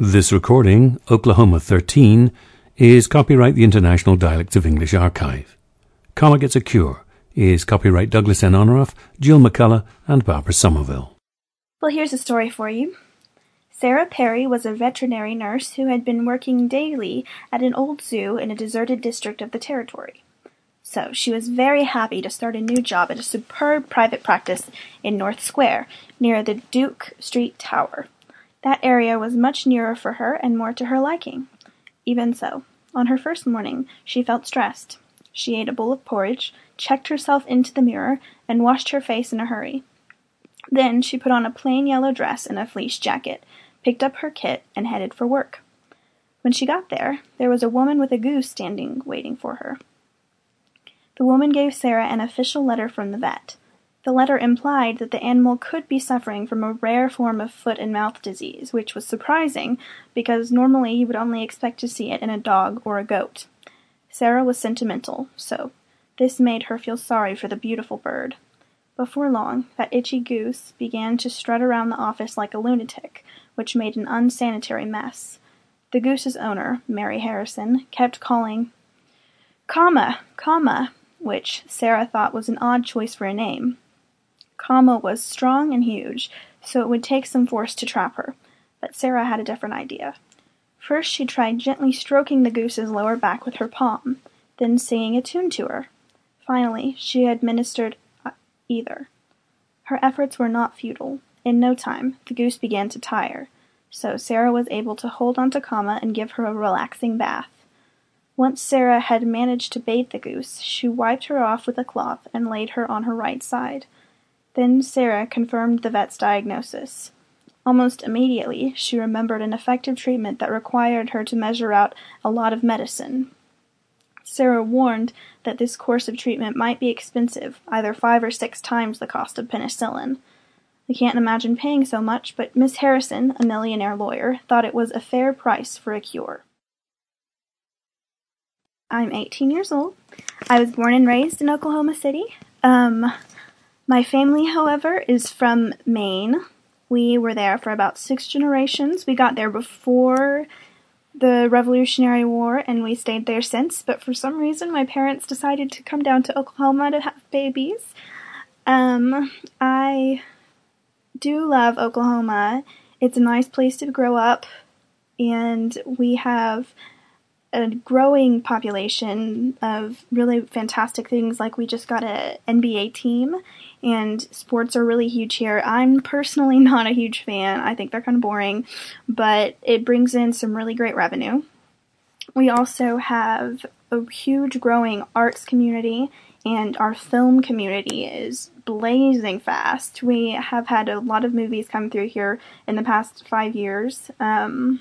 This recording, Oklahoma 13, is copyright the International Dialects of English Archive. Karma Gets a Cure is copyright Douglas N. Honorath, Jill McCullough, and Barbara Somerville. Well, here's a story for you. Sarah Perry was a veterinary nurse who had been working daily at an old zoo in a deserted district of the territory. So she was very happy to start a new job at a superb private practice in North Square, near the Duke Street Tower. That area was much nearer for her and more to her liking. Even so, on her first morning, she felt stressed. She ate a bowl of porridge, checked herself into the mirror, and washed her face in a hurry. Then she put on a plain yellow dress and a fleece jacket, picked up her kit, and headed for work. When she got there, there was a woman with a goose standing waiting for her. The woman gave Sarah an official letter from the vet. The letter implied that the animal could be suffering from a rare form of foot and mouth disease, which was surprising because normally you would only expect to see it in a dog or a goat. Sarah was sentimental, so this made her feel sorry for the beautiful bird. Before long, that itchy goose began to strut around the office like a lunatic, which made an unsanitary mess. The goose's owner, Mary Harrison, kept calling, "Kama, Kama," which Sarah thought was an odd choice for a name. Kama was strong and huge, so it would take some force to trap her, but Sarah had a different idea. First she tried gently stroking the goose's lower back with her palm, then singing a tune to her. Finally, she administered either. Her efforts were not futile. In no time, the goose began to tire, so Sarah was able to hold on to Kama and give her a relaxing bath. Once Sarah had managed to bathe the goose, she wiped her off with a cloth and laid her on her right side. Then Sarah confirmed the vet's diagnosis. Almost immediately, she remembered an effective treatment that required her to measure out a lot of medicine. Sarah warned that this course of treatment might be expensive, either 5 or 6 times the cost of penicillin. I can't imagine paying so much, but Miss Harrison, a millionaire lawyer, thought it was a fair price for a cure. I'm 18 years old. I was born and raised in Oklahoma City. My family, however, is from Maine. We were there for about 6 generations. We got there before the Revolutionary War, and we stayed there since, but for some reason my parents decided to come down to Oklahoma to have babies. I do love Oklahoma. It's a nice place to grow up, and we have a growing population of really fantastic things, like we just got an NBA team, and sports are really huge here. I'm personally not a huge fan. I think they're kind of boring, but it brings in some really great revenue. We also have a huge growing arts community, and our film community is blazing fast. We have had a lot of movies come through here in the past 5 years, and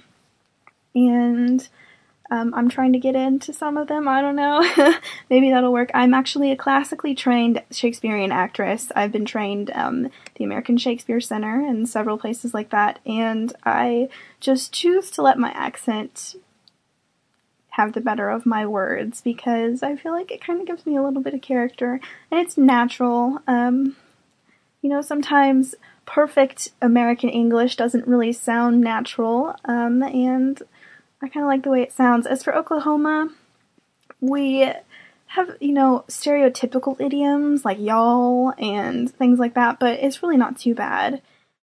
I'm trying to get into some of them. I don't know. Maybe that'll work. I'm actually a classically trained Shakespearean actress. I've been trained the American Shakespeare Center and several places like that, and I just choose to let my accent have the better of my words because I feel like it kind of gives me a little bit of character, and it's natural. Sometimes perfect American English doesn't really sound natural, and I kind of like the way it sounds. As for Oklahoma, we have, stereotypical idioms like y'all and things like that, but it's really not too bad.